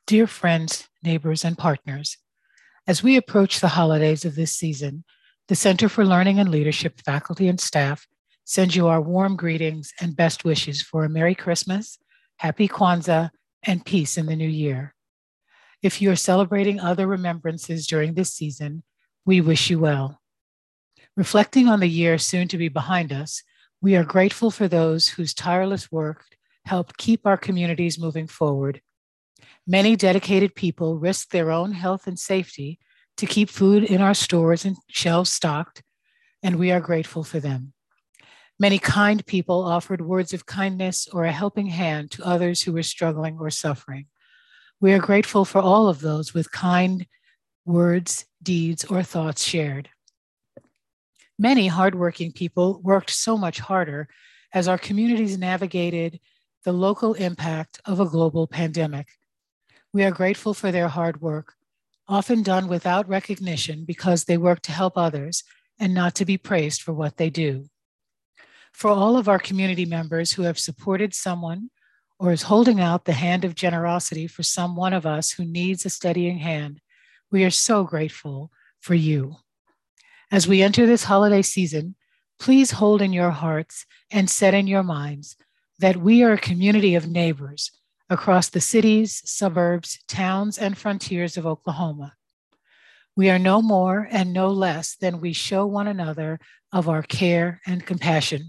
Dear friends, neighbors, and partners, as we approach the holidays of this season, the Center for Learning and Leadership faculty and staff sends you our warm greetings and best wishes for a Merry Christmas, Happy Kwanzaa, and peace in the new year. If you are celebrating other remembrances during this season, we wish you well. Reflecting on the year soon to be behind us, we are grateful for those whose tireless work helped keep our communities moving forward. Many dedicated people risked their own health and safety to keep food in our stores and shelves stocked, and we are grateful for them. Many kind people offered words of kindness or a helping hand to others who were struggling or suffering. We are grateful for all of those with kind words, deeds, or thoughts shared. Many hardworking people worked so much harder as our communities navigated the local impact of a global pandemic. We are grateful for their hard work, often done without recognition because they work to help others and not to be praised for what they do. For all of our community members who have supported someone or is holding out the hand of generosity for some one of us who needs a steadying hand, we are so grateful for you. As we enter this holiday season, please hold in your hearts and set in your minds that we are a community of neighbors across the cities, suburbs, towns, and frontiers of Oklahoma. We are no more and no less than we show one another of our care and compassion.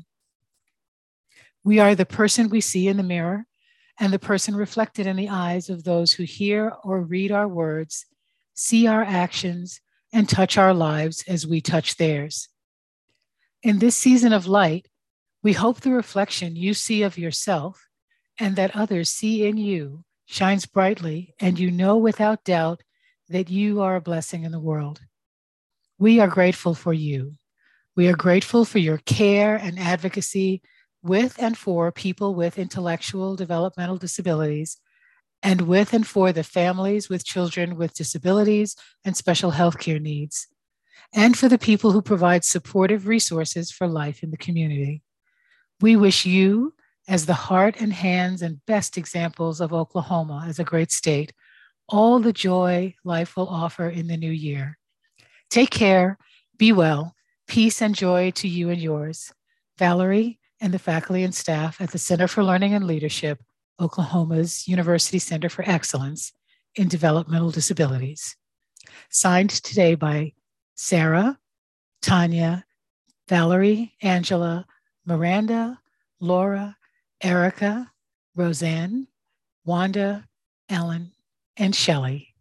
We are the person we see in the mirror and the person reflected in the eyes of those who hear or read our words, see our actions, and touch our lives as we touch theirs. In this season of light, we hope the reflection you see of yourself and that others see in you shines brightly, and you know without doubt that you are a blessing in the world. We are grateful for you. We are grateful for your care and advocacy with and for people with intellectual developmental disabilities, and with and for the families with children with disabilities and special healthcare needs, and for the people who provide supportive resources for life in the community. We wish you, as the heart and hands and best examples of Oklahoma as a great state, all the joy life will offer in the new year. Take care, be well, peace and joy to you and yours. Valerie and the faculty and staff at the Center for Learning and Leadership, Oklahoma's University Center for Excellence in Developmental Disabilities. Signed today by Sarah, Tanya, Valerie, Angela, Miranda, Laura, Erica, Roseanne, Wanda, Ellen, and Shelley.